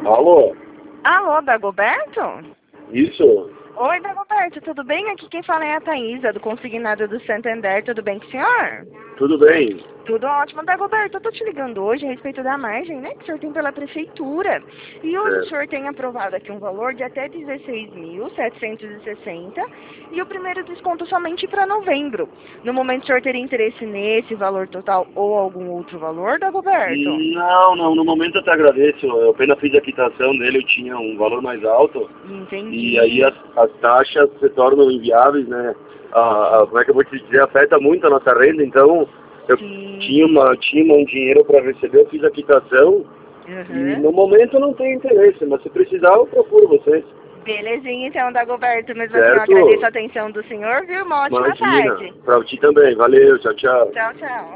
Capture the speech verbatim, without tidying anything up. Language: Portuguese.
Alô? Alô, Dagoberto? Isso? Oi, Dagoberto, tudo bem? Aqui quem fala é a Thaísa, do Consignado do Santander. Tudo bem com o senhor? Tudo bem? Tudo ótimo. Dagoberto, eu tô te ligando hoje a respeito da margem, né, que o senhor tem pela prefeitura. E hoje o É. senhor tem aprovado aqui um valor de até dezesseis mil setecentos e sessenta e o primeiro desconto somente para novembro. No momento o senhor teria interesse nesse valor total ou algum outro valor, Dagoberto? Não, não, no momento eu te agradeço. Eu apenas fiz a quitação dele, eu tinha um valor mais alto. Entendi. E aí as, as taxas se tornam inviáveis, né? A, a, como é que eu vou te dizer? Afeta muito a nossa renda, então eu Sim. tinha, uma, tinha um dinheiro para receber, eu fiz a quitação. E Uhum. no momento eu não tenho interesse, mas se precisar eu procuro vocês. Belezinha, então, Dagoberto. Mesmo assim, eu Certo? agradeço a atenção do senhor, viu? Uma ótima Imagina. tarde. Pra ti também. Valeu, tchau, tchau. Tchau, tchau.